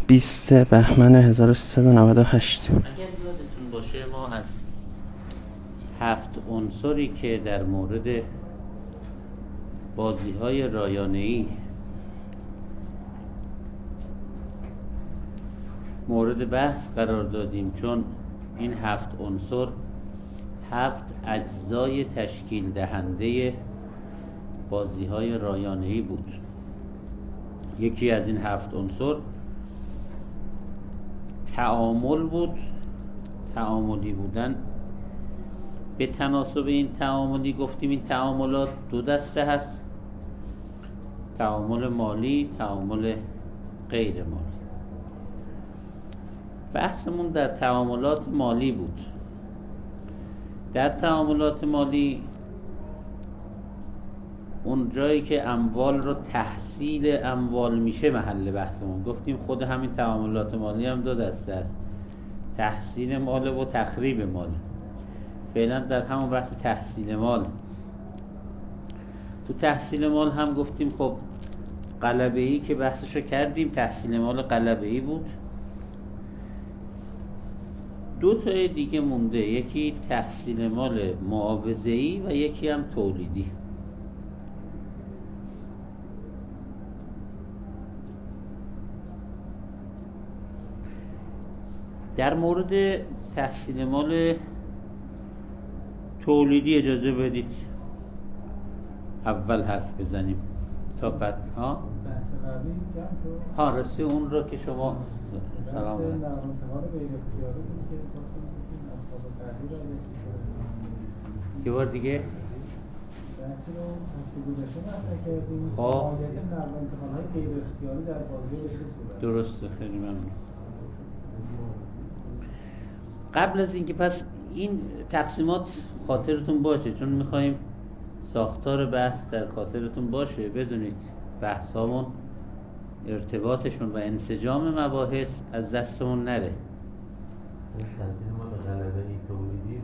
20 بهمن 1398. اگر یادتون باشه ما از 7 عنصری که در مورد بازی‌های رایانه‌ای مورد بحث قرار دادیم، چون این 7 عنصر 7 اجزای تشکیل دهنده بازی‌های رایانه‌ای بود. یکی از این 7 عنصر تعامل بود. تعاملی بودن. به تناسب این تعاملی گفتیم این تعاملات دو دسته هست: تعامل مالی، تعامل غیر مالی. بحثمون در تعاملات مالی بود. در تعاملات مالی اون جایی که اموال رو تحصیل اموال میشه محل بحثمون. گفتیم خود همین تعاملات مالی هم دو دسته است: تحصیل مال و تخریب مال. فعلا در همون بحث تحصیل مال. تو تحصیل مال هم گفتیم خب قلبه‌ای که بحثش رو کردیم، تحصیل مال قلبه‌ای بود. دو تای دیگه مونده، یکی تحصیل مال معاوضه‌ای و یکی هم تولیدی. در مورد تحصیل مال تولیدی اجازه بدید اول حرف بزنیم تا بعد بحث قبلی جمع شد. رسی اون رو که شما سلام بحث نقل انتقال غیر اختیاری بود که خواستیم اسباب تحلیل رو یه بار دیگه بحثی رو هفته گذشته مطرح کردیم. خب ماهیت نقل انتقال‌های غیر اختیاری در بازی به چه صورت؟ درسته، خیلی ممنون. قبل از اینکه پس این تقسیمات خاطرتون باشه، چون میخوایم ساختار بحث در خاطرتون باشه، بدونید بحثامون ارتباطشون و انسجام مباحث از دستمون نره. تحصیل مال غلبه‌ای، تولیدی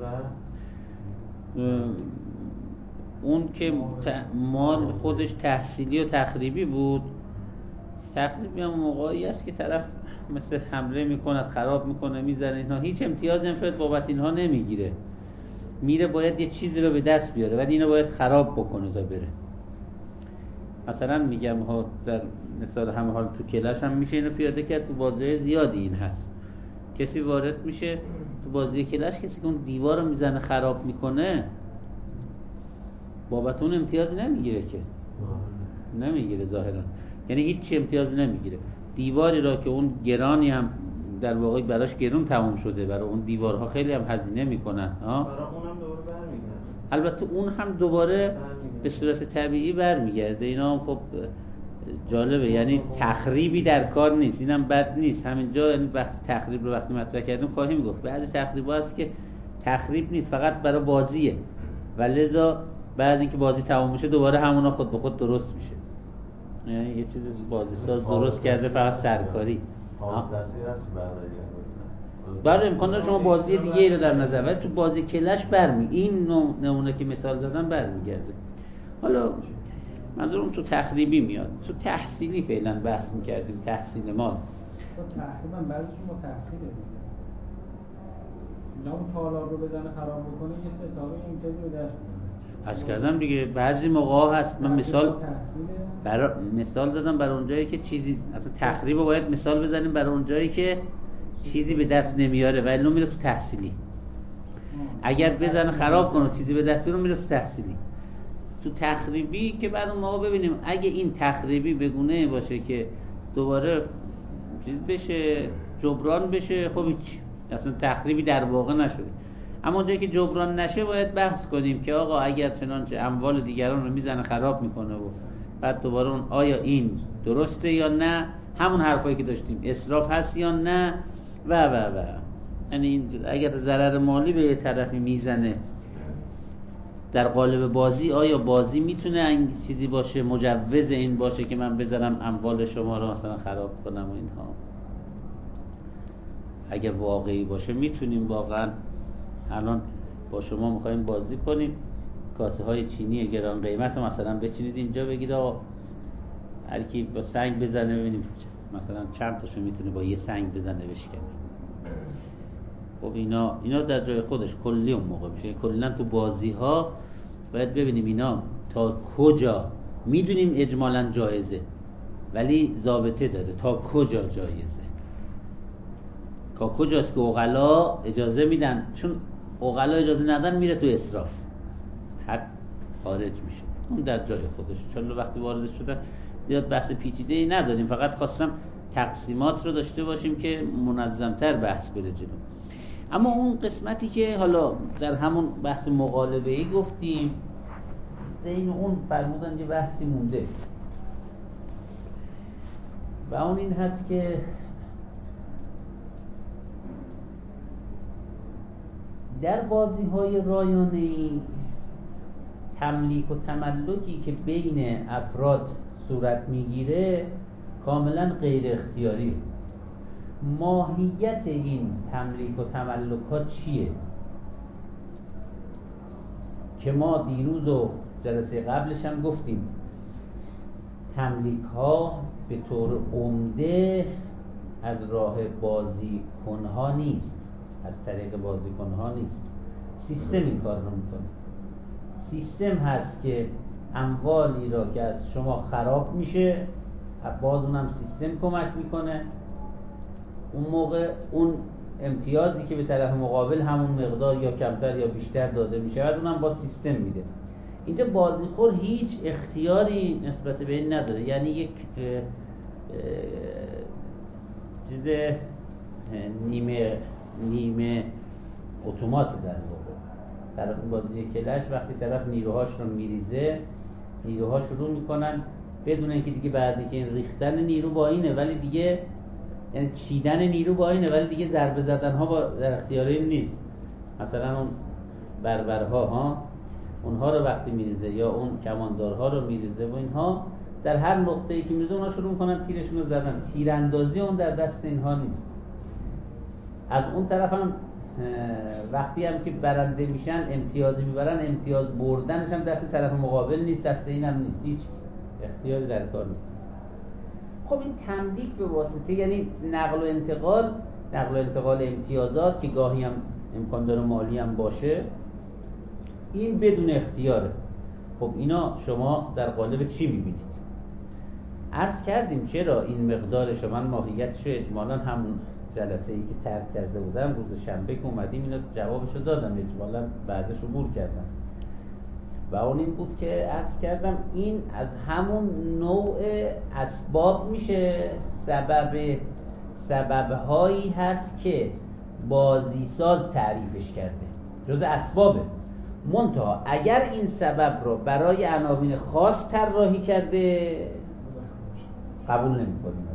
و اون که مال خودش تحصیلی و تخریبی بود. تخریبی هم موقعی است که طرف مثل حمله میکنه، خراب میکنه، میزنه، اینها هیچ امتیازی هم شاید بابت اینها نمیگیره. میره باید یه چیزی رو به دست بیاره، ولی اینو باید خراب بکنه تا بره. مثلا میگم ها، در مثال همه حال تو کلاش هم میشه اینو پیاده کرد. تو بازی زیادی این هست. کسی وارد میشه تو بازی کلاش، کسی که اون دیوار رو میزنه خراب میکنه بابت اون امتیازی نمیگیره که، نمیگیره ظاهرا، یعنی هیچ امتیازی نمیگیره. دیواری را که اون گرانی هم در واقع براش گرون تموم شده، برای اون دیوارها خیلی هم هزینه میکنن، برای اونم دوباره برمیگرده. البته اون هم دوباره به صورت طبیعی برمیگرده. اینا هم خب جالبه، یعنی تخریبی در کار نیست، اینم بد نیست. همینجا یعنی بحث تخریب رو وقتی مطرح کردیم خواهیم گفت بعضی تخریب‌ها هست که تخریب نیست، فقط برای بازیه و لذا بعد اینکه بازی تمام میشه دوباره همونا خود به خود درست میشه. یعنی یه چیز بازی ساز درست کرده، فقط سرکاری. تصویر هست برای امکان داره شما بازی دیگه ای رو در نظر، ولی تو بازی کلش این نمونه که مثال زدم برمیگرده. حالا منظورم تو تخریبی میاد. تو تحصیلی فعلا بحث میکردیم، تحصیل مال. تقریبا بعضیشون با تحصیل دیگه. اینا اون تالار رو بزنه خراب بکنه، یه ستاره امتیازی به دست میاره. عرض کردم دیگه بعضی موقع هست من مثال زدم برای اونجایی که چیزی اصلا تخریب رو باید مثال بزنیم برای اونجایی که چیزی به دست نمیاره، ولی اون میره تو تحصیلی. اگر بزنه خراب کنه چیزی به دست بیاره میره تو تحصیلی. تو تخریبی که بعد اون موقع ببینیم اگه این تخریبی بگونه باشه که دوباره چیز بشه، جبران بشه، خب هیچ، اصلا تخریبی در واقع نشده. اما اونجایی که جبران نشه باید بحث کنیم که آقا اگر چنانچه اموال دیگران رو میزنه خراب میکنه و بعد دوباره اون آیا این درسته یا نه، همون حرفایی که داشتیم اسراف هست یا نه و یعنی اگر ضرر مالی به یه طرفی میزنه در قالب بازی، آیا بازی میتونه این چیزی باشه، مجوز این باشه که من بذارم اموال شما رو مثلا خراب کنم و اینها؟ اگر واقعی باشه میتونیم واقعا الان با شما میخوایم بازی کنیم، کاسه های چینی گران قیمت رو مثلا بچینید اینجا، بگید آقا هر کی با سنگ بزنه ببینیم مثلا چند تاشو میتونه با یه سنگ بزنه بشکنه. خب اینا در جای خودش کلی اون موقع میشه. کلا تو بازی ها باید ببینیم اینا تا کجا میدونیم اجمالاً جایزه، ولی ضابطه داره تا کجا جایزه، تا کجاست که عقلا اجازه میدن. چون عقلا اجازه ندن میره تو اسراف، حد خارج میشه. اون در جای خودش. انشالله وقتی وارد شدن زیاد بحث پیچیده‌ای نداریم، فقط خواستم تقسیمات رو داشته باشیم که منظم‌تر بحث بره جلو. اما اون قسمتی که حالا در همون بحث مقالبه‌ای گفتیم، این اون فرمودن یه بحثی مونده و اون این هست که در بازی‌های رایانه‌ای تملیک و تملکی که بین افراد صورت میگیره کاملا غیر اختیاری. ماهیت این تملیک و تملکات چیه که ما دیروز و جلسه قبلش هم گفتیم تملیک ها به طور عمده از راه بازیکن‌ها نیست، از طریق بازیکن‌ها نیست. سیستم این کار رو میکنه. سیستم هست که اموالی را که از شما خراب میشه باز اونم سیستم کمک میکنه. اون موقع اون امتیازی که به طرف مقابل همون مقدار یا کمتر یا بیشتر داده میشه و اونم با سیستم میده. اینجا بازیخور هیچ اختیاری نسبت به این نداره، یعنی یک چیز نیمه اتومات در واقع. در بازی کلش وقتی طرف نیروهاش رو میریزه، نیروها شروع میکنن بدون اینکه دیگه بعضی که این ریختن نیرو با اینه ولی دیگه یعنی چیدن نیرو با اینه ولی دیگه ضربه زدن ها با در اختیار این نیست. مثلا اون بربرها ها اونها رو وقتی میریزه یا اون کماندارها رو میریزه و اینها در هر نقطه‌ای که میریزه اونها شروع میکنن تیرشون رو زدن. تیراندازی اون در دست اینها نیست. از اون طرف هم وقتی هم که برنده میشن امتیازی میبرن، امتیاز بردنش هم دست طرف مقابل نیست، دست این هم نیست، هیچ اختیاری در کار نیست. خب این تملیک به واسطه یعنی نقل و انتقال امتیازات که گاهی هم امکان داره مالی هم باشه، این بدون اختیاره. خب اینا شما در قالب چی میبینید؟ عرض کردیم چرا این مقدارش من ماهیتش اجمالاً همون جلسه ای که ترک کرده بودم روز شنبه که اومدیم اینا جوابشو دادم، اجمالاً بعدش عبور کردم و اون این بود که عرض کردم این از همون نوع اسباب میشه. سببهایی هست که بازیساز تعریفش کرده، جز اسبابه. منتها اگر این سبب رو برای عناوین خاص طراحی کرده قبول نمی‌کنیم،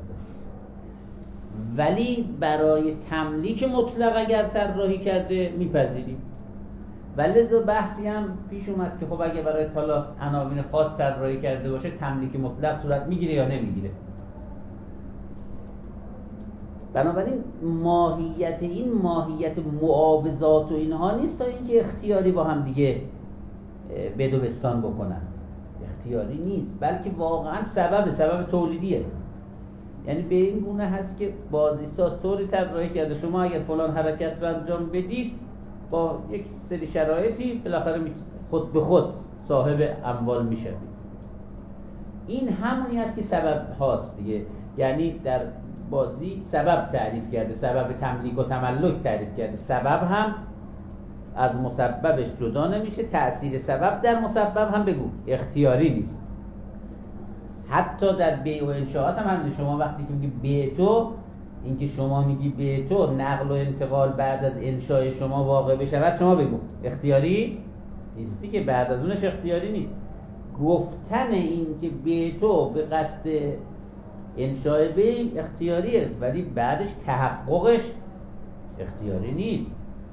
ولی برای تملیک مطلق اگر طراحی کرده میپذیریم. ولذا بحثی هم پیش اومد که خب اگه برای طلا عناوین خاص طراحی کرده باشه تملیک مطلق صورت میگیره یا نمیگیره. بنابراین ماهیت معاوضات و اینها نیست تا اینکه اختیاری با هم دیگه بد و بستان بکنن، اختیاری نیست، بلکه واقعا سبب تولیدیه. یعنی به این گونه هست که بازیساز طوری طراحی کرده شما اگر فلان حرکت رو انجام بدید با یک سری شرایطی بالاخره خود به خود صاحب اموال میشوید. این همونی است که سبب هاست دیگه. یعنی در بازی سبب تعریف کرده، سبب تملیک و تملک تعریف کرده. سبب هم از مسببش جدا نمیشه، تأثیر سبب در مسبب هم بگو اختیاری نیست. حتی در بیع و انشاءات هم همین. شما وقتی که میگی بیع تو، اینکه شما میگی بیع تو نقل و انتقال بعد از انشاء شما واقع بشود، شما بگو اختیاری نیستی که بعد از اونش اختیاری نیست. گفتن این که بیع تو به قصد انشاء بیع اختیاریه ولی بعدش تحققش اختیاری نیست.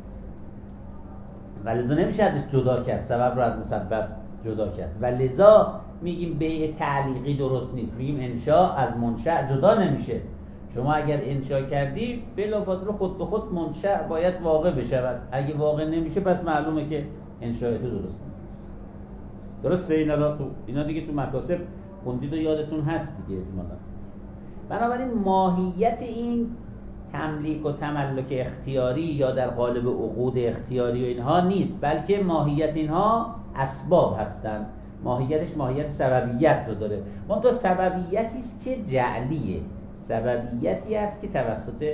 ولذا نمیشه ازش جدا کرد، سبب رو از مسبب جدا کرد. ولذا میگیم بیع تعلیقی درست نیست، میگیم انشاء از منشأ جدا نمیشه. شما اگر انشاء کردی بلافاصله خود به خود منشأ باید واقع بشود. اگه واقع نمیشه پس معلومه که انشاء تو درست نیست. درسته؟ اینا دیگه تو مکاسب خوندید و یادتون هست دیگه اجمالا. بنابراین ماهیت این تملیک و تملک اختیاری یا در قالب عقود اختیاری و اینها نیست، بلکه ماهیت اینها اسباب هستند. ماهیتش ماهیت سببیت رو داره. منتها سببیتی است که جعلیه، سببیتی است که توسط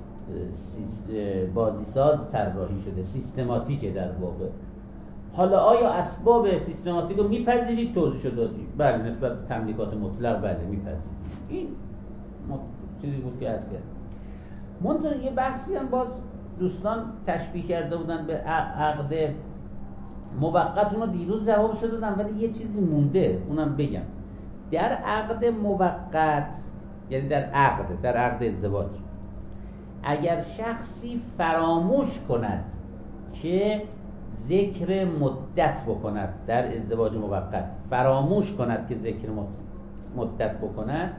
بازیساز طراحی شده، سیستماتیکه در واقع. حالا آیا اسباب سیستماتیک رو میپذیرید؟ توضیح دادیم بله، نسبت به تملیکات مطلق بله میپذیرید. این چیزی بود که هست. منتها یه بحثی هم باز دوستان تشبیه کرده بودن به عقد موقت، اونو دیروز جوابشو دادم ولی یه چیزی مونده اونم بگم. در عقد موقت، یعنی در عقد ازدواج، اگر شخصی فراموش کند که ذکر مدت بکند، در ازدواج موقت فراموش کند که ذکر مدت بکند،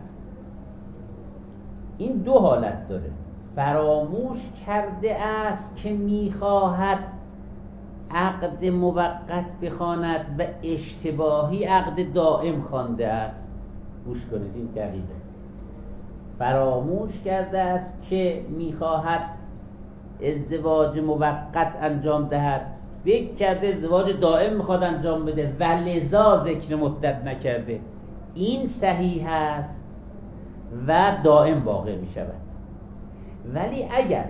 این دو حالت داره. فراموش کرده است که میخواهد عقد موقت بخواند و اشتباهی عقد دائم خوانده است. گوش کنید، این دقیقه. فراموش کرده است که میخواهد ازدواج موقت انجام دهد، فکر کرده ازدواج دائم میخواد انجام بده و لذا ذکر مدت نکرده. این صحیح است و دائم واقع میشود. ولی اگر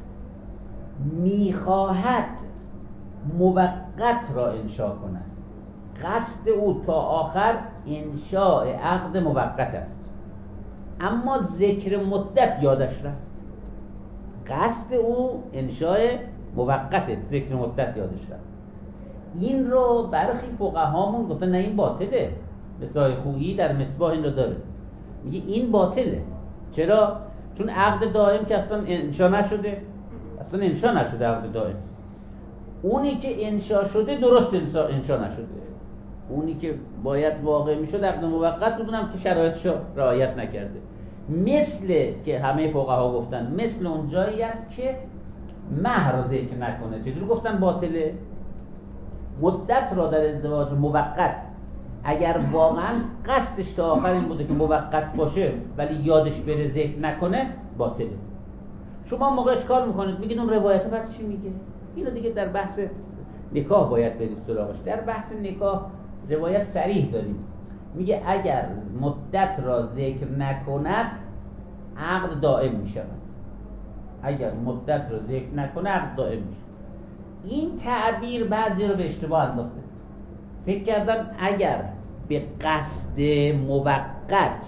میخواهد موقت را انشا کند، قصد او تا آخر انشاء عقد موقت است، اما ذکر مدت یادش رفت، قصد او انشاء موقت، ذکر مدت یادش رفت، این رو برخی فقهامون گفتن نه این باطله. مثال خویی در مصباح این رو داره، میگه این باطله. چرا؟ چون عقد دائم که اصلا انشا نشده، عقد دائم. اونی که انشا شده درست انشا نشده، اونی که باید واقع میشد عقد موقت بدونم که شرایطش رعایت نکرده. مثل که همه فقها گفتن مثل اون جایی است که مهر را ذکر نکنه. چجور گفتن باطله؟ مدت را در ازدواج موقت اگر واقعا قصدش تا آخر این بوده که موقت باشه ولی یادش بره ذکر نکنه، باطله. شما موقع اشکال میکنید میگید اون روایت پس چی میگه؟ اینو دیگه در بحث نکاح باید برید سراغش. در بحث نکاح روایت صریح داریم، میگه اگر مدت را ذکر نکند عقد دائم میشود. اگر مدت را ذکر نکنه عقد دائم میشه. این تعبیر بعضی رو به اشتباه انداخته، فکر کردن اگر به قصد موقت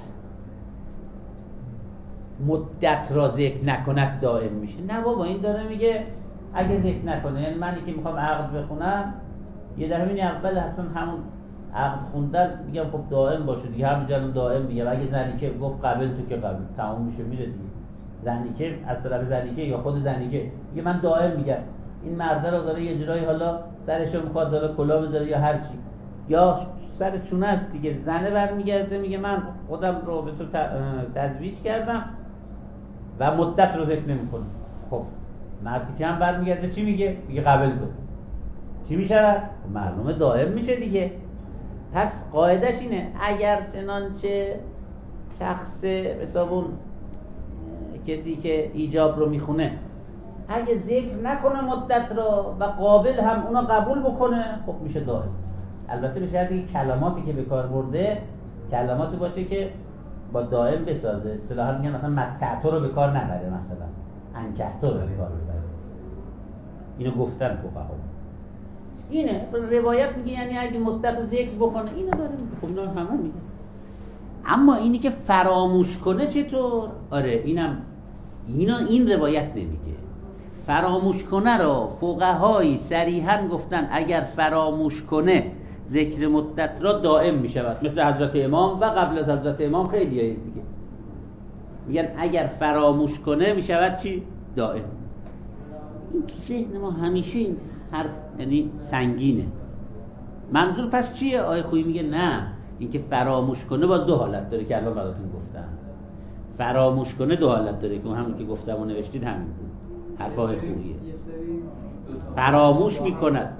مدت را ذکر نکند دائم میشه. نه بابا، این داره میگه اگه ذکر نکنه، یعنی منی که میخوام عقد بخونم یه دفعه اول اصلا همون عقد خوندن میگم خب دائم باشه دیگه، همونجا دائم میگم. اگه زنی که گفت قبل تو که قبل تمام میشه میره دیگه. زنی که از طرف زنی که یا خود زنی که میگه من دائم میگم، این مرده رو داره یه جورایی حالا سرشو میخواد حالا کلا بذاره یا هر چی، یا سر چونه است دیگه. زنه برمیگرده میگه من خودم رو به تو تزویج کردم و مدت رو ذکر نمیکنم. خب مردی که هم برمیگرده چی میگه؟ میگه قبل تو. چی میشه؟ معلومه دائم میشه دیگه. پس قاعدش اینه اگر چنانچه شخص حسابون کسی که ایجاب رو میخونه اگه ذکر نکنه مدت را و قابل هم اونا قبول بکنه، خب میشه دائم. البته به شرطی که کلماتی که به کار برده کلماتی باشه که با دائم بسازه. اصطلاحا میگن مثلا متعتو رو به کار نبره، مثلا انکحتو رو به کار ببره. اینو گفتن فقها. اینه روایت میگه یعنی اگه مدت رو ذکر بکنه اینو داره میگه. خب اینا همه میگه. اما اینی که فراموش کنه چطور؟ آره اینم این روایت نمیگه. فراموش کنه رو فقهایی صریحاً گفتن اگر فراموش کنه ذکر مدت را دائم میشود، مثل حضرت امام و قبل از حضرت امام خیلی هایی دیگه میگن اگر فراموش کنه میشود چی؟ دائم. این تو ذهن ما همیشه این حرف یعنی سنگینه. منظور پس چیه؟ آیه خویی میگه نه، این که فراموش کنه باز دو حالت داره که الان براتون گفتم. فراموش کنه دو حالت داره که همون که گفتم و نوشتید همین بود. حرف آیه خوییه. فراموش میکند.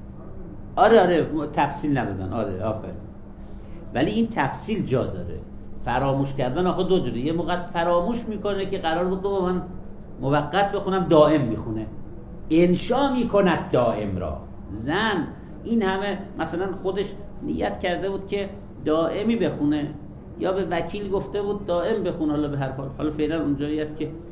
آره تفصیل نبودن. آره آفرین. ولی این تفصیل جا داره. فراموش کردن آخه دو جوره. یه موقع فراموش میکنه که قرار بود با من موقت بخونم، دائم میخونه، انشا میکند دائم را. زن این همه مثلا خودش نیت کرده بود که دائمی بخونه، یا به وکیل گفته بود دائم بخون، حالا به هر حال حالا فعلا اونجایی است که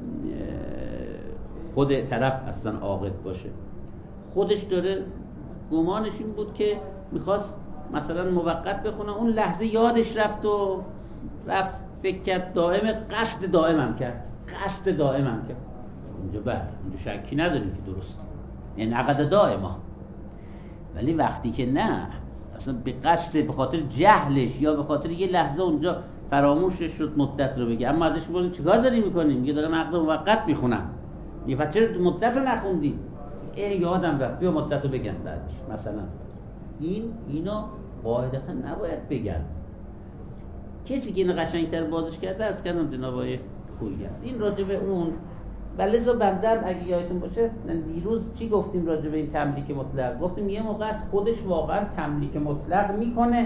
خود طرف اصلا عاقد باشه، خودش داره گمانش این بود که میخواست مثلا موقت بخونه، اون لحظه یادش رفت و رفت فکر کرد دائم، قصد دائمم کرد، قصد دائمم کرد. اونجا شکی نداریم که درست انعقد دائما. ولی وقتی که نه، اصلا به قصد، به خاطر جهلش یا به خاطر یه لحظه اونجا فراموشش شد مدت رو بگه، اما ازش میگن چیکار داری میکنی؟ میگه دارم عقد موقت میخونم. میگه چرا مدت رو نخوندی؟ یادم رفت، بیا مدت رو بگم بعدش مثلا. اینا قاعدتا نباید بگن. کسی که اینو قشنگتر بازش کرده از کردم جناب آقای خویی است. این راجع به اون. ولذا بندم اگه یادتون باشه دیروز چی گفتیم راجع به این تملیک مطلق؟ گفتیم یه موقع از خودش واقعا تملیک مطلق میکنه،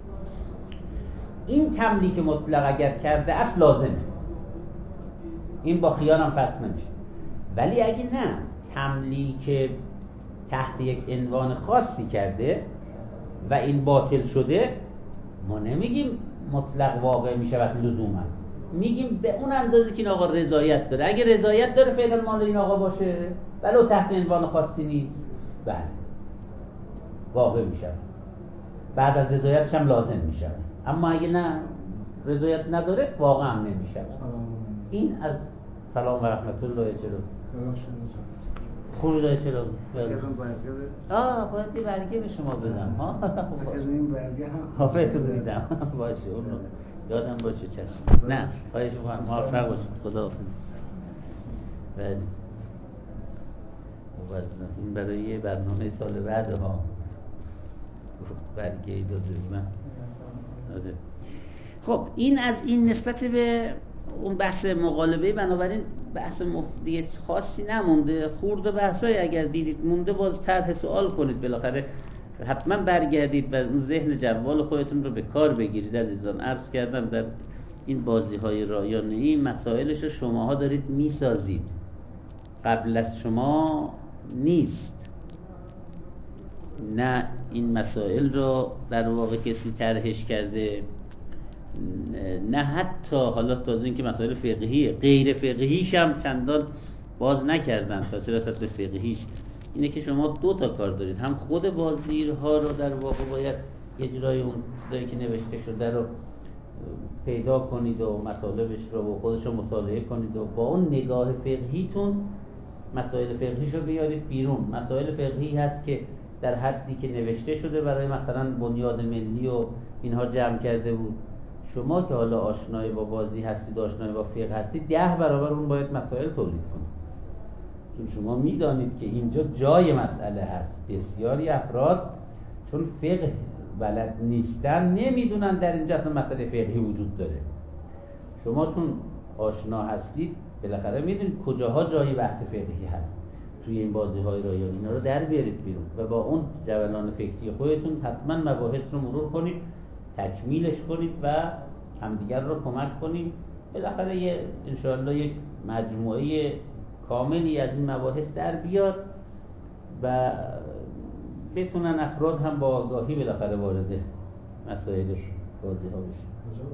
این تملیک مطلق اگر کرده است لازمه، این با خیال هم فصل نمیشه. ولی اگه نه، تملیک تحت یک عنوان خاصی کرده و این باطل شده، ما نمیگیم مطلق واقع میشود لزوما، میگیم به اون اندازه که این آقا رضایت داره. اگه رضایت داره فعلا مال این آقا باشه ولو تحت عنوان خاصی نیست، بله واقع میشود، بعد از رضایتش هم لازم میشود. اما اگه نه، رضایت نداره، واقع هم نمیشود. این از سلام و رحمت الله. چرا خوبی داره؟ چرا باید یه برگه به شما بدم ها. این برگه هم حافظتون میدم باشه، اون رو یادم باشه. چشم. نه خواهش میکنم، موفق باشید. خداحافظ. بله این برای یه برنامه سال بعد ها برگه ای داده من. خب این از این نسبت به اون بحث مقالبه. بنابراین بحث دیگه خاصی نمونده. خورده بحثای اگر دیدید مونده باز طرح سوال کنید، بالاخره حتما برگردید و اون ذهن جوال خودتون رو به کار بگیرید. عزیزان عرض کردم در این بازی‌های رایانه‌ای مسائلش رو شماها دارید میسازید، قبل از شما نیست. نه این مسائل رو در واقع کسی طرحش کرده، نه حتی حالا تازه این که مسائل فقهیه، غیر فقهیش هم چندان باز نکردن تا چه رسد به فقهیش. اینه که شما دو تا کار دارید، هم خود بازیرها رو در واقع باید یه جورای اون چیزایی که نوشته شده رو پیدا کنید و مطالبش رو و خودش رو مطالعه کنید و با اون نگاه فقهیتون مسائل فقهیش رو بیارید بیرون. مسائل فقهی هست که در حدی که نوشته شده برای مثلا بنیاد ملی و اینها جمع کرده بود، شما که حالا آشنای با بازی هستید، آشنای با فقه هستید، 10 برابر اون باید مسائل تولید کنید، چون شما میدانید که اینجا جای مسئله هست. بسیاری افراد چون فقه بلد نیستن نمیدونن در اینجا اصلا مسئله فقهی وجود داره. شما چون آشنا هستید بالاخره میدونید کجاها جای بحث فقهی هست. توی این بازی‌های رایانه اینا رو در بیارید بیرون و با اون جولان فکری خودتون حتما مباحث رو مرور کنید، تکمیلش کنید و همدیگر رو کمک کنید. بالاخره انشاءالله یک مجموعه کاملی از این مباحث در بیاد و بتونن افراد هم با آگاهی بالاخره وارد مسائلش بازی‌ها بشن.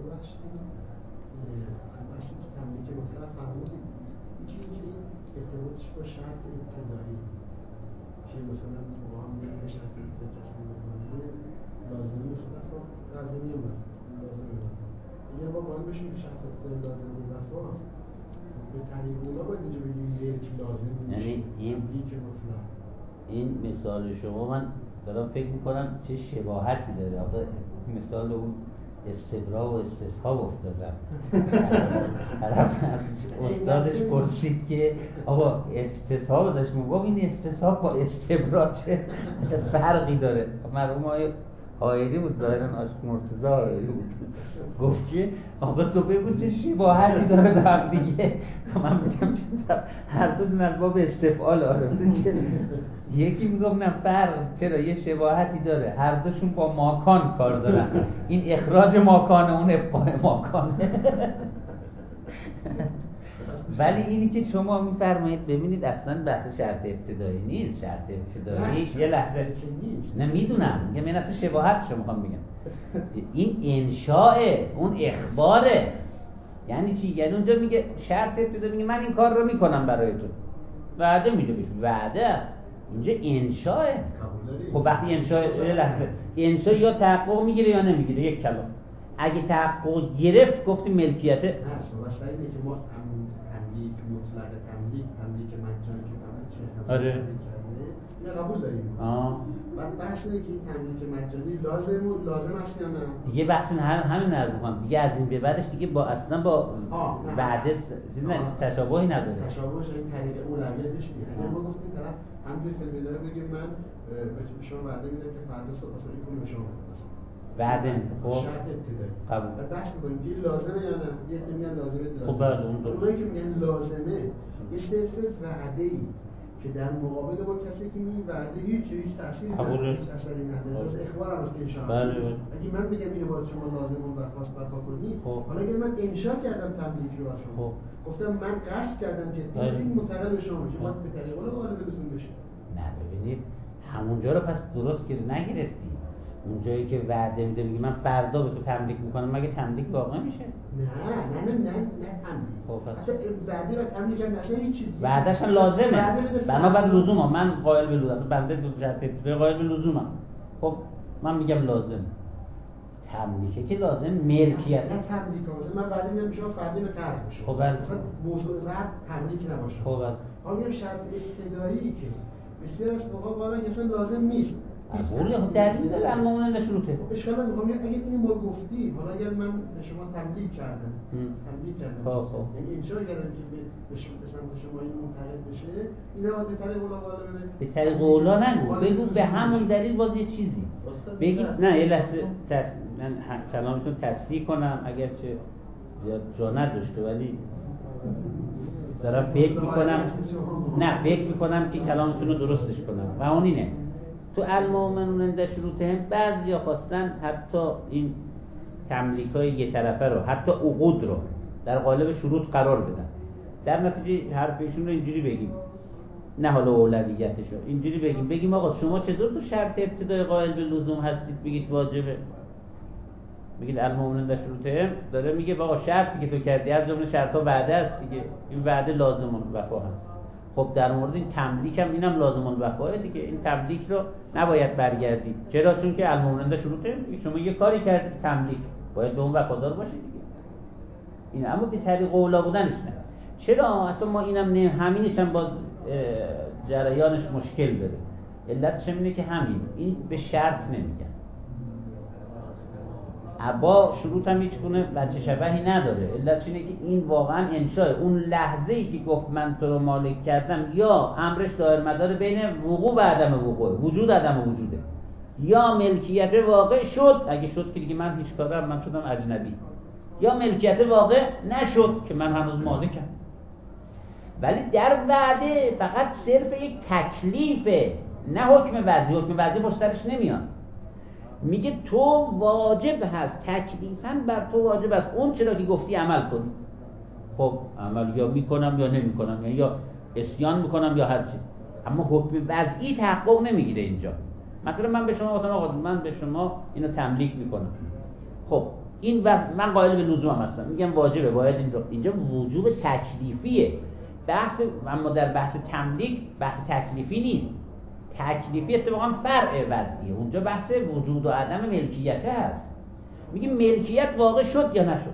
بحثی که تملیک مطلق فرمودید، یکی ارتباطش با شرط ابتدایی که مثلا فقها میگن شرط ابتدایی کسی میکنه لازمی مثل وفا، لازمی لازمه وفا. اگر ما قائل بشیم که شرط ابتدایی لازمی وفاست، به طریق اونا باید اینجا بگیم ملک لازم میشه، یعنی تملیک مطلق. این مثال شما من دارم فکر میکنم چه شباهتی داره. آقا مثال اون استبرا و استصحاب افتادم. طرف از استادش پرسید که آقا استصحاب داشت، میگم این استصحاب با استبرا چه فرقی داره؟ مرحوم آقای حائری بود ظاهرا عاشق مرتضی حائری بود. گفت که آقا تو بگو چه شباهتی داره به هم دیگه. تو من میگم هر دوشون از باب استفعال یکی میگم نه فرق چرا یه شباهتی داره، هر دوشون با ماکان کار دارن، این اخراج ماکانه اون ابقاء ماکانه. ولی اینی که شما میفرمایید ببینید اصلا بحث شرط ابتدایی نیست. شرط ابتدایی یه لحظه نه میدونم میگم این اصلا شباهتشو میخوام بگم. این انشاء اون اخباره. یعنی چی؟ یعنی اونجا میگه شرط ابتدایی میگه من این کار رو میکنم برای تو، وعده میده بهش، وعده است. اینجا انشاء. خب وقتی انشاء یه لحظه انشاء یا تحقق میگیره یا نمیگیره. یک کلام اگه تحقق گرفت گفتیم ملکیته. نه مثلا اینه که ما تملیک مطلق تملیک مجانی که فهمید آره اینو قبول داریم. بعد بحث اینه که این تملیک مجانی لازم است یا نه؟ دیگه بحث همین عرض می‌کنم دیگه. از این به بعدش دیگه با اصلا با وعده تشابهی نداره. تشابهش این طریق اولویتش میاد. اگه ما گفتیم طرف همینجوری فیلم داره بگیم من به شما وعده میدم که فردا صبح مثلا این پول به شما بدم. وعده خب شرط ابتدایی قبول. بعد بحث می‌کنیم که لازمه یا نه. یه عده میگن لازمه. خب بله اونایی که میگن لازمه یه صرف وعده‌ای که در مقابل ما کسی که می وعده هیچ تأثیری نداره، هیچ اثری نداره. از اخبار هم است که انشاء بله. اگه من بگم اینو باید شما لازم الوفاست وفا کنی، حالا اگه من انشاء کردم تملیک رو از شما، گفتم من قصد کردم که این منتقل به شما بشه، باید به طریق غالب رسول بشه. نه ببینید همونجا رو پس درست که نگرفتی. اونجایی که وعده میده میگه من فردا به تو تملیک میکنم، مگه تملیک واقع میشه؟ نه تملیک. حتی وعده و تملیک هم نشه هیچ چیزی. وعدهش لازمه. بنابر لزومه. من قائل به لزومه. بنده تو شرط ابتدایی قائل به لزومم. خب من میگم لازم. تملیکه که لازم ملکیت. نه تملیک مثلا من وعده میدم شما فردا به قرض بشه. خب مثلا موضوع وعده تملیک نباشه. خب ما میگیم شرط ابتدایی که بسیار از موقع قرارن اصلا لازم نیست. قبول دلیل داره اما اون نشروطه. اشکال نداره. اگه اینو ما گفتیم، حالا اگر من به شما تملیک کردم یعنی انشاء کردم که به سمت شما این منتقل بشه، اینا باید به طریق اولا غالبه به طریق اولا نگو، بگو به همون دلیل باز یه چیزی بگید. نه یه لحظه من کلامشون تصحیح کنم اگرچه زیاد جا نداشته، ولی دارم فکر میکنم. نه فکر میکنم که کلامتون رو درستش کنم و اون اینه تو المؤمنون عند شروطهم بعضیا خواستن حتی این تملیکای یه طرفه رو، حتی عقود رو در قالب شروط قرار بدن. در نتیجه حرفشون رو اینجوری بگیم، نه حالا اولویتش رو اینجوری بگیم آقا شما چطور تو شرط ابتدای قائل به لزوم هستید بگید واجبه؟ میگید المؤمنون عند شروطهم داره میگه آقا شرطی که تو کردی از جمله شرطا وعده است دیگه، این وعده لازم الوفا هست. خب در مورد این تملیک هم اینم لازم الوفاه دیگه. این تملیک رو نباید برگردید. چرا؟ چون که المؤمنون عند شروطهم شما یه کاری کردید تملیک باید به اون وفادار باشید دیگه. این اما به طریق اولا بودنش نه. چرا اصلا ما اینم نه همینش هم باز جریانش مشکل داره. علتش اینه که همین این به شرط نمیگن. با شروط هم هیچ گونه بچه شبهی نداره. علتش اینه که این واقعا انشاء اون لحظه‌ای که گفت من تو رو مالک کردم، یا امرش دایر مدار بین وقوع و عدم وقوع، وجود عدم وجوده، یا ملکیت واقع شد، اگه شد که دیگه من هیچ کارم من شدم اجنبی، یا ملکیت واقع نشد که من هنوز مالکم. ولی در وعده فقط صرف یک تکلیفه، نه حکم وضعی. حکم وضعی پشت سرش نمیاد. میگه تو واجب هست، تکلیفاً بر تو واجب است اون چرا که گفتی عمل کنی. خب عمل یا میکنم یا نمیکنم، یا عصیان میکنم یا هر چیز. اما حکم وضعی تحقق نمیگیره اینجا. مثلا من به شما گفتم آقا من به شما اینو تملیک میکنم، خب این من قائل به لزومم هستم، میگم واجبه باید اینجا وجوب تکلیفیه. بحث اما در بحث تملیک بحث تکلیفی نیست. تکلیفی اتفاقا فرع وضعیه. اونجا بحث وجود و عدم ملکیت هست. میگیم ملکیت واقع شد یا نشد.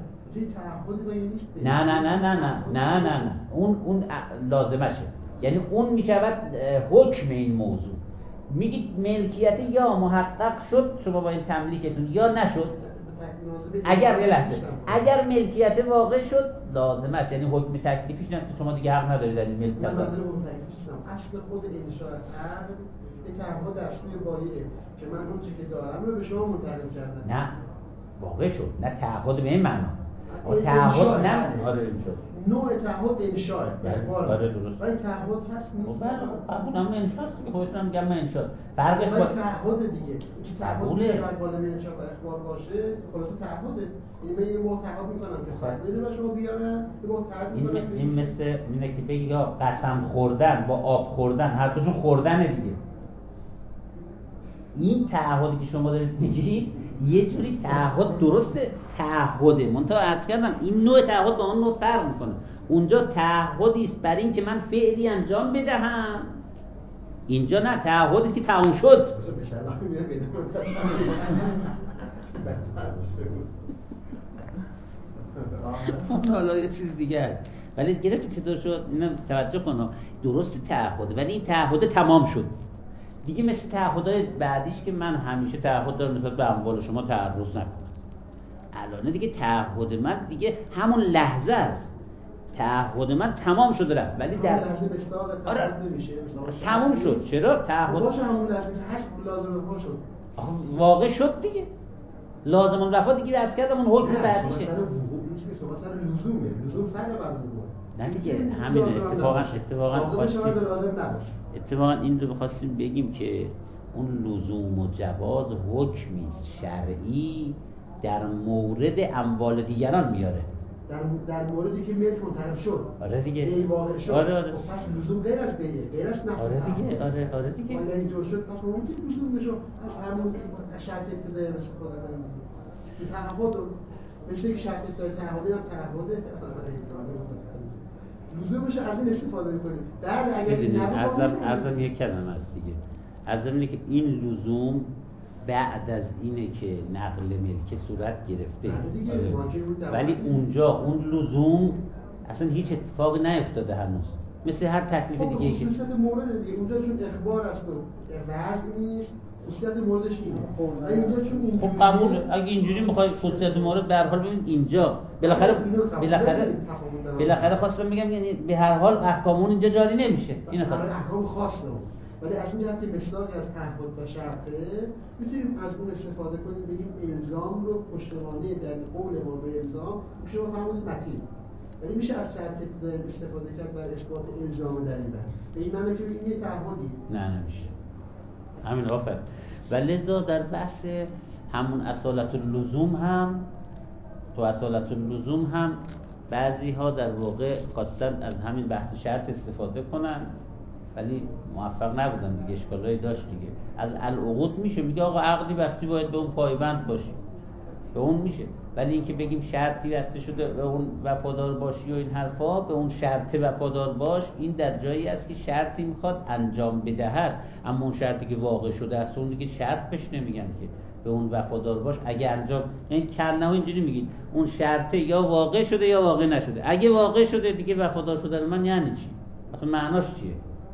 نه اون لازمشه، یعنی اون میشود حکم این موضوع. میگید ملکیت یا محقق شد شما با این تملیکتون یا نشد. اگر ملکیت واقع شد لازمش، یعنی حکم تکلیفیش نه که شما دیگه حق ندارید در این ملکیت. اصل خود انشاء عقد این تعهد در سوی بایعه که من اون چه که دارم رو به شما منتقل کردم. نه واقع شد، نه تعهد به این معنا. تعهد نه، آره انشاء. نوع تعهد انشاء اخبار. آره درست. ولی تعهد هست نیست. بله قبولم انشاءست که خودتون میگم من انشاءست. فرقش با تعهد دیگه. که تعهد در قالب انشاء و اخبار باشه، خلاص تعهده. یعنی من یه معتقد میکنم که خودت رو شما بیارن، یه معتقد میکنم این مثل اینه که بگی یا قسم خوردن با آب خوردن، هر دوشون خوردنه دیگه. این تعهدی که شما دارید میگید یه جوری تعهد درسته، تعهده. منتها عرض کردم این نوع تعهد با اون نوع فرق میکنه. اونجا تعهدی است برای اینکه من فعلی انجام بدهم، اینجا نه، تعهدی است که تموم شد. حالا یه چیز دیگه است. ولی گرفتی چطور شد؟ اینو توجه کن، درست تعهده ولی این تعهد تمام شد دیگه. مثل تعهدهای بعدیش که من همیشه تعهد دارم نسبت به اموال شما تعرض نکنم. الان دیگه تعهد من دیگه همون لحظه است. تعهد من تمام شده رفت، ولی در لحظه مستاق تعهد نمیشه. تمام شد. چرا تعهد باشه همون لحظه که هست لازم وفا شد. واقع شد دیگه. لازم الوفا دیگه از کردم اون حکم بعدیشه. مثلا وقوع نیست که مثلا لزومه. لزوم فرق بعد نه دیگه همین اتفاقا اتفاقا این رو بخواستیم بگیم که اون لزوم و جواز حکمی شرعی در مورد اموال دیگران میاره. در موردی که ملک منتقل شد. آره دیگه. بی واقع شد. آره. پس لزوم غیر از بیه، غیر از نفس. آره دیگه. اگر اینطور شد پس ممکن لزوم بشه از همون شرط ابتدایی استفاده کنیم. تو تعهد مثل که شرط ابتدایی تعهدی هم تعهده لزومش از این استفاده می‌کنیم. بعد اگر این ارزم یک کلمه است دیگه. ارزم اینه که این لزوم بعد از اینه که نقل ملک صورت گرفته. ولی اونجا اون لزوم اصلا هیچ اتفاقی نیفتاده هنوز. مثل هر تکلیف دیگه که خصوصیت مورد دیگه اونجا چون اخبار است و وضع نیست، خصوصیت موردش اینه. اینجا چون اینجوری خب قبول. اگه اینجوری می‌خواید خصوصیت مورد به هر حال ببین اینجا بالاخره خواستم بگم یعنی به هر حال احکامون اینجا جاری نمیشه. این خاصه احکام خاصه. ولی از این جهت که مصداقی از تعهد و شرطه میتونیم از اون استفاده کنیم بگیم الزام رو پشتوانه در قول ما به الزام شما فرمودید متین. ولی میشه از شرط ابتدایی استفاده کرد برای اثبات الزام در این بحث. به این معنی که این یه تعهدی. نه نمیشه. همین آفر. و لذا در بحث همون اصالت اللزوم هم تو اصالت اللزوم هم بعضی ها در واقع خواستن از همین بحث شرط استفاده کنن ولی موفق نبودن دیگه. اشکالایی داشت دیگه. از العقود میشه میگه آقا عقدی بستی باید به اون پایبند باشی، به اون میشه. ولی اینکه بگیم شرطی بسته شده به اون وفادار باشی و این حرفا، به اون شرط وفادار باش، این در جایی است که شرطی میخواد انجام بدهد، اما اون شرطی که واقع شده است اون دیگه شرط بهش نمیگن که به اون وفادار باش. اگه انجام این کلمه اینجوری میگید اون شرطه یا واقع شده یا واقع نشده. اگه واقع شده دیگه وفادار شدن من یعنی چی؟ اصلا معناش چیه؟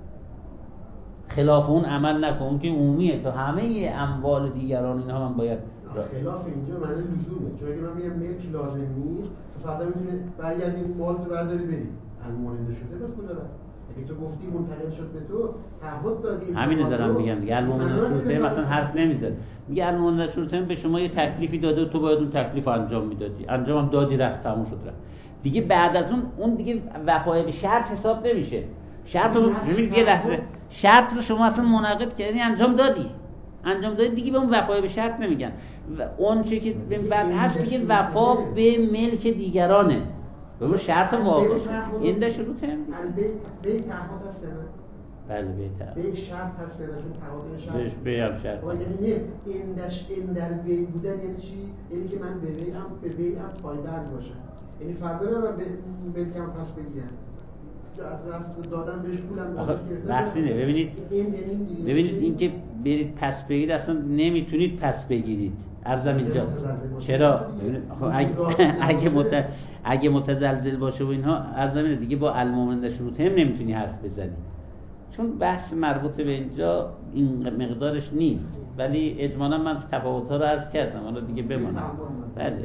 خلاف اون عمل نکن که عمومیه تا همه اموال دیگران اینها من باید خلاف اینجا معنی لزومه. چون اگه من میگم ملک لازم نیست تو فردا میتونه برگردی مال رو برداری بری الموننده شده بس کجا رفت. اگه تو گفتی منتقل شد به تو تعهد دادی. همین دارم میگم دیگه. الموننده شروطه مثلا حرف نمیزد. میگه الموننده شروطه به شما یه تکلیفی داده و تو باید اون تکلیف رو انجام میدادی، انجامم دادی، رفت تموم شد رفت دیگه. بعد از اون دیگه وفای به شرط حساب نمیشه. شرط رو ببینید یه لحظه، شرط رو شما اصلا منعقد کردی انجام دادی دیگه، به اون وفای به شرط نمیگن. و اون چه که بعد هست دیگه وفا به ملک دیگرانه. به اون شرط واقع این ده شروطه هم دیگه. به تعهد هست نه؟ بله به تعهد. به شرط هست نه؟ چون تعهد شرط. بهش بیام شرط. یعنی این در بی بودن یعنی چی؟ یعنی که من به بیعم پایبند باشم. یعنی فردا نرم به ملکم پس بگیرم. دادن بهش پولم بحث اینه. ببینید این که برید پس بگیرید اصلا نمیتونید پس بگیرید. عرضم اینجا چرا؟ اگه متزلزل باشه و اینها عرضم اینه دیگه با المومنده شروط هم نمیتونی حرف بزنی، چون بحث مربوط به اینجا این مقدارش نیست. ولی اجمالا من تفاوت‌ها رو عرض کردم، حالا دیگه بمانم. بله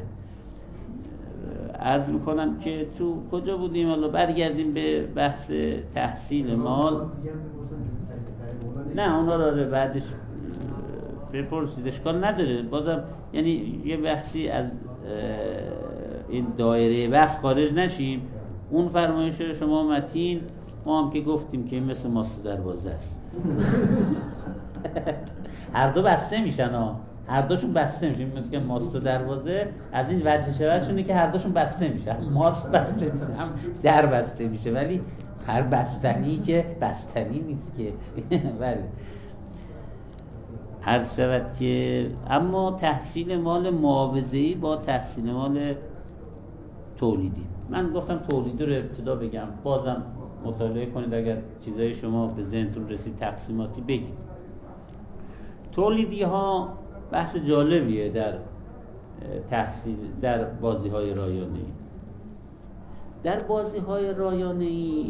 عرض میکنم که تو کجا بودیم؟ حالا برگردیم به بحث تحصیل مال. نه اونا رو بعدش بپرسید، اشکال نداره. بازم یعنی یه بحثی از این دایره بحث خارج نشیم. اون فرمایش شما متین، ما هم که گفتیم که این مثل ماست دروازه است. هر دو بسته میشن ها، هر دوشون بسته میشن. مثل که ماست و دروازه از این وجه شونه که هر دوشون بسته میشن، ماست بسته میشه هم در بسته میشه، ولی هر بستنی که بستنی نیست که. ولی عرض شود که اما تحصیل مال معاوضه‌ای با تحصیل مال تولیدی، من گفتم تولیدی رو ابتدا بگم، بازم مطالعه کنید اگر چیزای شما به ذهنتون رسید تقسیماتی بگید. تولیدی ها بحث جالبیه در تحصیل در بازی‌های رایانه‌ای. در بازی‌های رایانه‌ای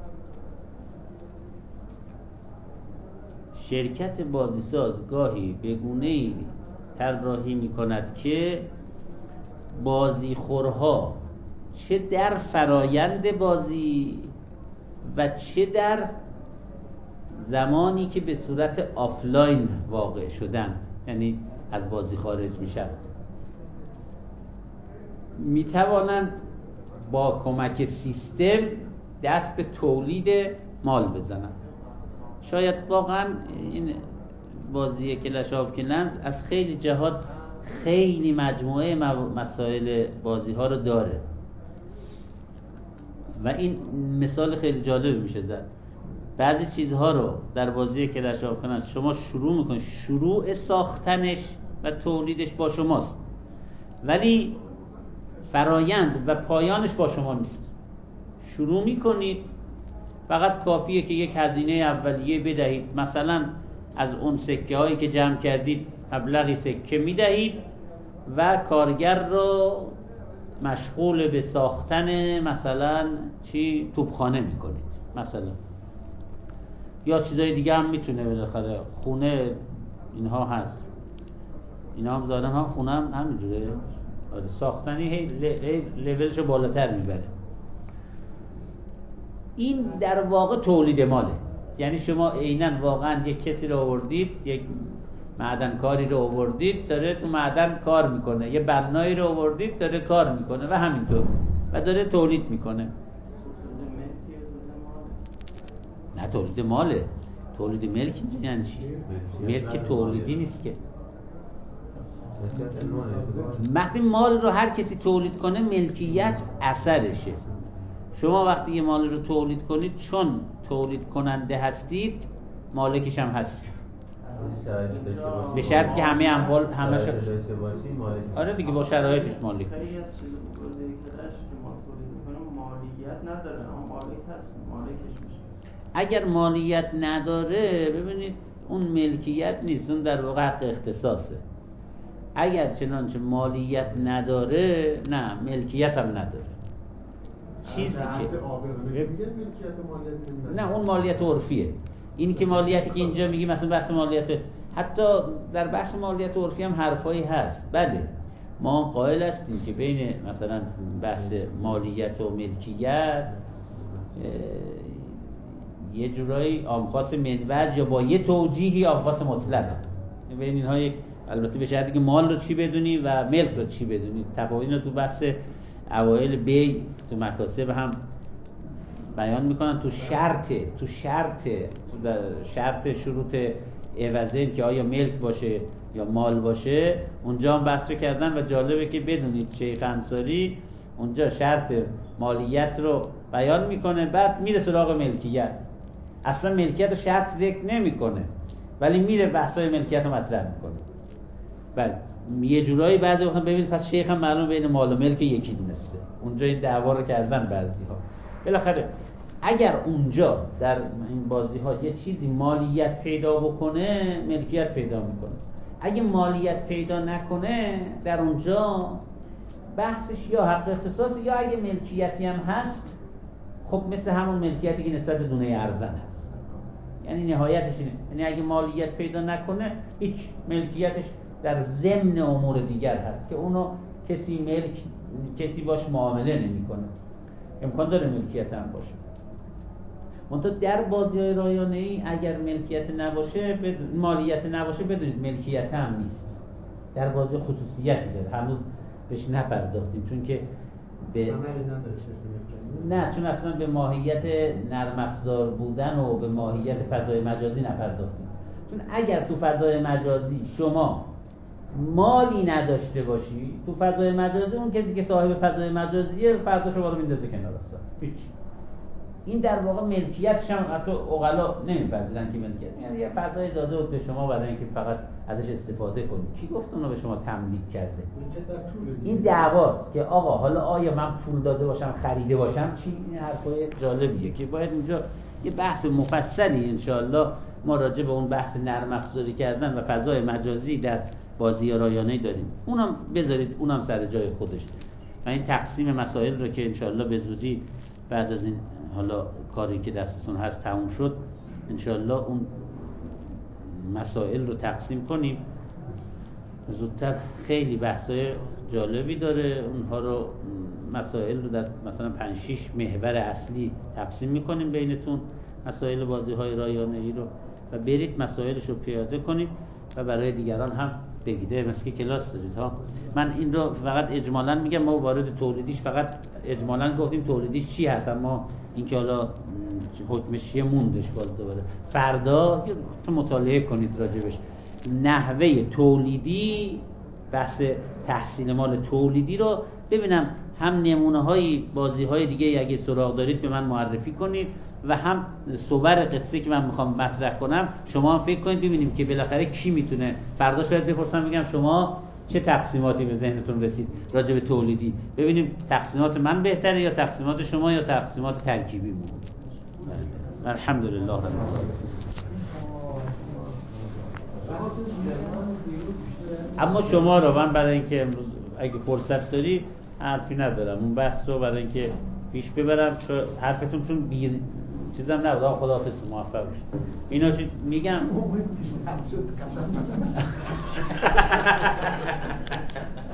شرکت بازیساز گاهی به گونه‌ای طراحی می‌کند که بازیخورها چه در فرایند بازی و چه در زمانی که به صورت آفلاین واقع شدند، یعنی از بازی خارج میشن، میتوانند با کمک سیستم دست به تولید مال بزنند. شاید واقعا این بازی کلش آف کلنز از خیلی جهات خیلی مجموعه مسائل بازی ها رو داره و این مثال خیلی جالب میشه زد. بعضی چیزها رو در بازی کلش آف کلنز شما شروع میکنید، شروع ساختنش و تولیدش با شماست، ولی فرایند و پایانش با شما نیست. شروع میکنید، فقط کافیه که یک هزینه اولیه بدهید، مثلا از اون سکه هایی که جمع کردید مبلغی سکه میدهید و کارگر رو مشغول به ساختن مثلا توپخانه میکنید مثلا، یا چیزای دیگه هم میتونه، بالاخره خونه اینها هست، اینا هم ظاهرا خونه هم همینجوره، ساختنی هی لولشو بالاتر میبره. این در واقع تولید ماله، یعنی شما عیناً واقعا یک کسی رو آوردید، یک معدنکاری رو آوردید داره تو معدن کار میکنه، یه بنایی رو آوردید داره کار میکنه و همینطور و داره تولید میکنه. نه تولید ماله، تولید ملک یعنی چی؟ ملک تولیدی نیست که. وقتی مال رو هر کسی تولید کنه ملکیت اثرشه. شما وقتی یه مال رو تولید کنید، چون تولید کننده هستید مالکش هم هستید، به شرط که همه اموال همش داشته باشین مالک. آره دیگه با شرایطش مالک. خیلی از بازی کلش که ما تولید می‌کنیم مالیت نداره، اما مالک هست، مالکش میشه. اگر مالیت نداره، ببینید اون ملکیت نیست، اون در واقع حق اختصاصه. اگر چنانچه مالیت نداره، نه ملکیت هم نداره. چیزی که نه اون مالیت عرفیه. اینی که مالیتی که اینجا میگی مثلا بحث مالیت، حتی در بحث مالیت عرفی هم حرفایی هست. بله ما قائل هستیم که بین مثلا بحث مالیت و ملکیت یه جورایی آمخاص منوج یا با یه توجیهی آمخاص مطلق بین اینها، یک البته به شرطی که مال رو چی بدونی و ملک رو چی بدونی. تفاوت رو تو بحث اوایل بی تو مکاسب هم بیان میکنن. تو شرط شروط عوضین که آیا ملک باشه یا مال باشه، اونجا هم بحث رو کردن و جالبه که بدونید شیخ انصاری اونجا شرط مالیت رو بیان میکنه، بعد میره سراغ ملکیت. اصلا ملکیت رو شرط ذکر نمیکنه ولی میره بحثای ملکیت رو مطرح میکنه. بله یه جورایی بعضی وقتا ببینید پس شیخ هم معلوم بین مال و ملک یکی دونسته، اونجا این دعوا رو کردن بعضی‌ها. بالاخره اگر اونجا در این بازی‌ها یه چیزی مالیت پیدا بکنه ملکیت پیدا میکنه، اگه مالیت پیدا نکنه در اونجا بحثش یا حق اختصاص یا اگه ملکیتی هم هست خب مثل همون ملکیتی که نسبت به دونه ارزن هست، یعنی نهایتش اینه. یعنی اگه مالیت پیدا نکنه هیچ، ملکیتش در ضمن امور دیگر هست که اونو کسی باش معامله نمی‌کنه. امکان داره ملکیت هم باشه. منتها در بازی‌های رایانه‌ای اگر ملکیت نباشه، مالیت نباشه، بدونید ملکیت هم نیست. در بازی خصوصیتی داره، هنوز بهش نپرداختیم چون که نه، چون اصلا به ماهیت نرم افزار بودن و به ماهیت فضای مجازی نپرداختیم. چون اگر تو فضای مجازی شما مالی نداشته باشی، تو فضای مجازی اون کسی که صاحب فضای مجازیه فردا شما رو میندازه کنار اصلا هیچ. این در واقع ملکیتش هم حتی عقلا نمیپذیرن که ملکیت، یعنی یه فضای داده بود به شما برای اینکه فقط ازش استفاده کنید. کی گفت اونو به شما تملیک کرده؟ این دعواست که آقا حالا آیا من پول داده باشم خریده باشم چی؟ این حرفای جالبیه که باید اینجا یه بحث مفصلی انشاءالله ما راجع به اون بحث نرم افزاری کردن و فضای مجازی در بازی رایانه‌ای داریم. اونم بذارید، اونم سر جای خودش. و این تقسیم مسائل رو که انشاءالله به زودی بعد از این حالا کاری که دستتون هست تموم شد، انشاءالله اون مسائل رو تقسیم کنیم زودتر. خیلی بحثای جالبی داره، اونها رو مسائل رو در مثلا 5-6 محور اصلی تقسیم میکنیم بینتون، مسائل بازی‌های رایانه‌ای رو، و برید مسائلش رو پیاده کنید و برای دیگران هم بگید. مثل که کلاس دارید ها. من این رو فقط اجمالاً میگم، ما وارد تولیدیش فقط اجمالاً گفتیم تولیدیش چی هست، اما اینکه حالا حکمش چیه موندش باز دوباره. فردا تو مطالعه کنید راجبش. نحوه تولیدی، بحث تحصیل مال تولیدی رو ببینم، هم نمونه های بازی های دیگه اگه سراغ دارید به من معرفی کنید و هم صور قصه که من میخوام مطرح کنم شما هم فکر کنید ببینیم که بالاخره کی میتونه. فردا شاید بپرسم بگم شما چه تقسیماتی به ذهنتون رسید راجع به تولیدی، ببینیم تقسیمات من بهتره یا تقسیمات شما یا تقسیمات ترکیبی بود. الحمدلله رب العالمین. اما شما رو من برای اینکه امروز اگه فرصت داری حرفی ندارم، اون بحث رو برای اینکه پیش ببرم، چون حرفتون چون چیزم نبود. خداحافظ، موفق باشید. اینا چی میگم